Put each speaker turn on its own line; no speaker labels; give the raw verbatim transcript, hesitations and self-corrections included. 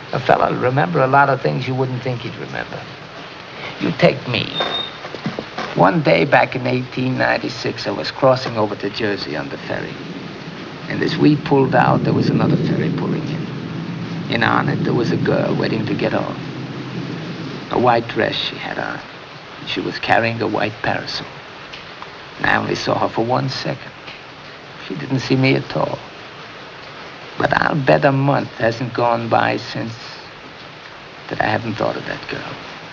A fella will remember a lot of things you wouldn't think he'd remember. You take me. One day back in eighteen ninety-six, I was crossing over to Jersey on the ferry. And as we pulled out, there was another ferry pulling in. And on it, there was a girl waiting to get off. A white dress she had on. She was carrying a white parasol. And I only saw her for one second. She didn't see me at all. But I'll bet a month hasn't gone by since that I haven't thought of that girl.